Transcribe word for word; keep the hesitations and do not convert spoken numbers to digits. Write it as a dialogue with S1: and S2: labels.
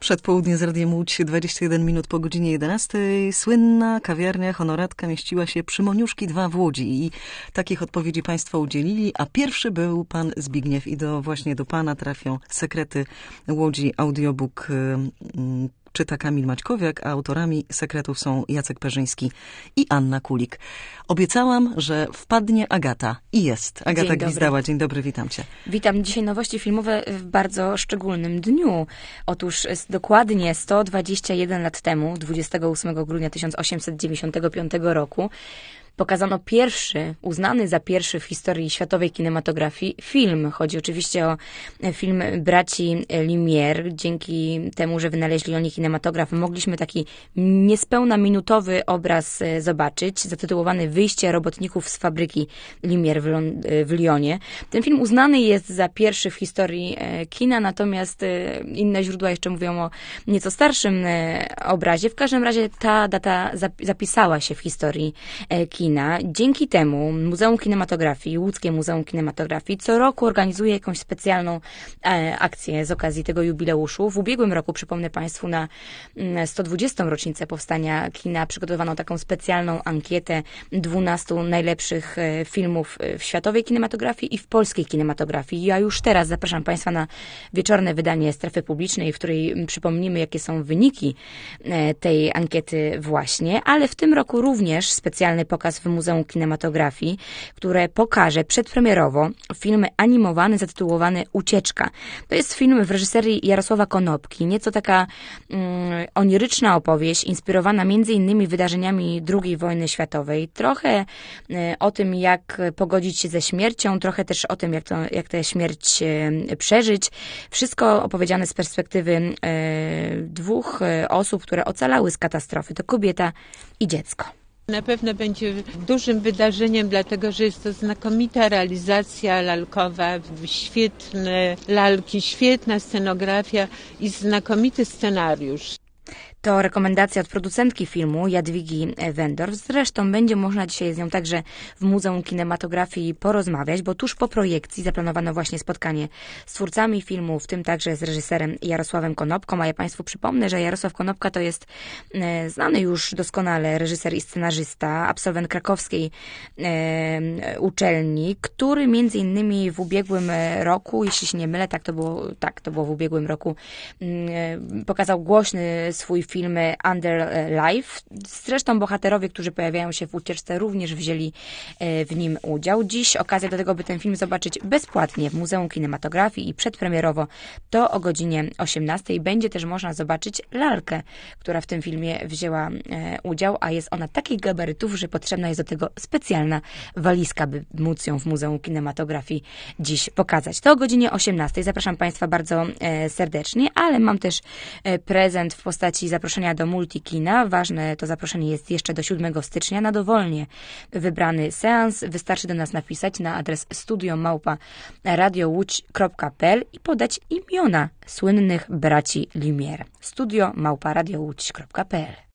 S1: Przedpołudnie z Radiem Łódź, dwadzieścia jeden minut po godzinie jedenastej. Słynna kawiarnia Honoratka mieściła się przy Moniuszki dwa w Łodzi i takich odpowiedzi Państwo udzielili, a pierwszy był pan Zbigniew i do, właśnie do pana trafią Sekrety Łodzi, audiobook yy, czyta Kamil Maćkowiak, a autorami sekretów są Jacek Perzyński i Anna Kulik. Obiecałam, że wpadnie Agata i jest. Agata Dzień Gwizdała. Dobry. Dzień dobry, witam cię.
S2: Witam. Dzisiaj nowości filmowe w bardzo szczególnym dniu. Otóż dokładnie sto dwadzieścia jeden lat temu, dwudziestego ósmego grudnia tysiąc osiemset dziewięćdziesiątego piątego roku, pokazano pierwszy, uznany za pierwszy w historii światowej kinematografii film. Chodzi oczywiście o film braci Lumière. Dzięki temu, że wynaleźli oni kinematograf, mogliśmy taki niespełna minutowy obraz zobaczyć, zatytułowany Wyjście robotników z fabryki Lumière w, Lon- w Lyonie. Ten film uznany jest za pierwszy w historii kina, natomiast inne źródła jeszcze mówią o nieco starszym obrazie. W każdym razie ta data zapisała się w historii kina. Dzięki temu Muzeum Kinematografii, Łódzkie Muzeum Kinematografii co roku organizuje jakąś specjalną e, akcję z okazji tego jubileuszu. W ubiegłym roku, przypomnę Państwu, na sto dwudziestą rocznicę powstania kina przygotowano taką specjalną ankietę dwunastu najlepszych e, filmów w światowej kinematografii i w polskiej kinematografii. Ja już teraz zapraszam Państwa na wieczorne wydanie Strefy Publicznej, w której przypomnimy, jakie są wyniki e, tej ankiety właśnie, ale w tym roku również specjalny pokaz w Muzeum Kinematografii, które pokaże przedpremierowo film animowany zatytułowany Ucieczka. To jest film w reżyserii Jarosława Konopki, nieco taka mm, oniryczna opowieść, inspirowana między innymi wydarzeniami drugiej wojny światowej. Trochę y, o tym, jak pogodzić się ze śmiercią, trochę też o tym, jak, to, jak tę śmierć y, przeżyć. Wszystko opowiedziane z perspektywy y, dwóch y, osób, które ocalały z katastrofy. To kobieta i dziecko.
S3: Na pewno będzie dużym wydarzeniem, dlatego że jest to znakomita realizacja lalkowa, świetne lalki, świetna scenografia i znakomity scenariusz.
S2: To rekomendacja od producentki filmu, Jadwigi Wendorf. Zresztą będzie można dzisiaj z nią także w Muzeum Kinematografii porozmawiać, bo tuż po projekcji zaplanowano właśnie spotkanie z twórcami filmu, w tym także z reżyserem Jarosławem Konopką. A ja Państwu przypomnę, że Jarosław Konopka to jest e, znany już doskonale reżyser i scenarzysta, absolwent krakowskiej e, uczelni, który między innymi w ubiegłym roku, jeśli się nie mylę, tak to było, tak, to było w ubiegłym roku, e, pokazał głośny swój film Under Life. Zresztą bohaterowie, którzy pojawiają się w Ucieczce, również wzięli w nim udział. Dziś okazja do tego, by ten film zobaczyć bezpłatnie w Muzeum Kinematografii i przedpremierowo to o godzinie osiemnastej. Będzie też można zobaczyć lalkę, która w tym filmie wzięła udział, a jest ona takich gabarytów, że potrzebna jest do tego specjalna walizka, by móc ją w Muzeum Kinematografii dziś pokazać. To o godzinie osiemnastej. Zapraszam Państwa bardzo serdecznie, ale mam też prezent w postaci zaproszenia do Multikina. Ważne to zaproszenie jest jeszcze do siódmego stycznia na dowolnie wybrany seans. Wystarczy do nas napisać na adres studio małpa radiołódź kropka p l i podać imiona słynnych braci Lumière. studio małpa radiołódź kropka p l